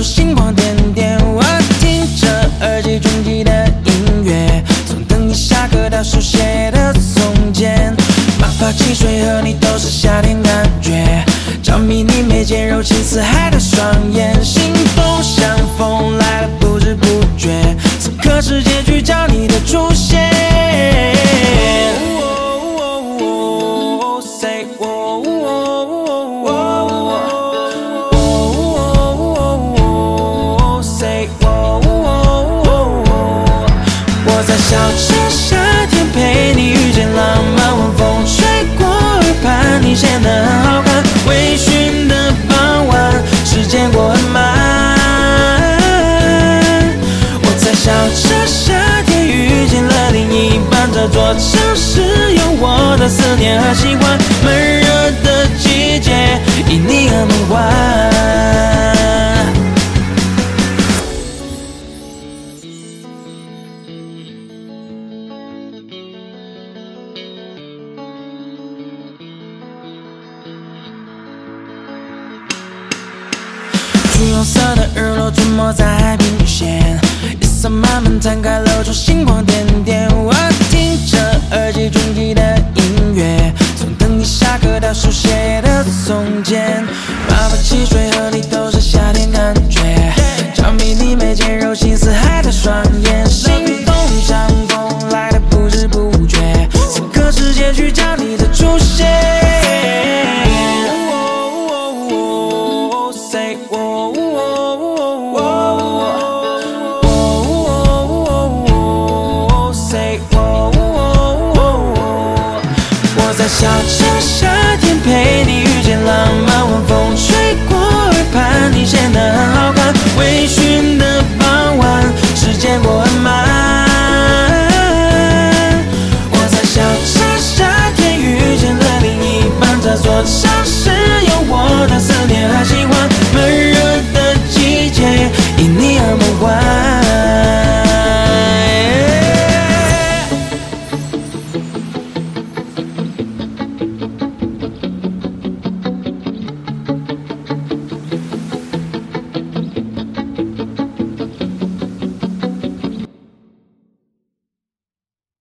星光点点。我听着耳机中记的音乐，从等你下课到书写的从前。马爬汽水和你都是夏天感觉，着迷你眉间柔情似海的双眼，心动像风来了不知不觉，此刻是结局，找你的出现。Say say 我在笑着夏天陪你遇见浪漫，晚风吹过耳畔，你显得很好看。微醺的傍晚，时间过很慢。我在笑着夏天遇见了另一半，这座城市有我的思念和喜欢。闷热的季节，因你而梦幻。橘红色的日落吞没在海平线，夜色慢慢摊开，露出星光点点。我听着耳机中记的音乐，从等你下课到书写的从前。马爬汽水和你都是夏天感觉，着迷你眉间柔情似海的双眼，心动像风来的不知不觉，此刻是结局，找你的出现。Say say 我在笑着夏天陪你遇见浪漫，晚风吹过耳畔，你显得很好看。微醺的傍晚，时间过很慢。我在笑着夏天遇见了另一半，这座城市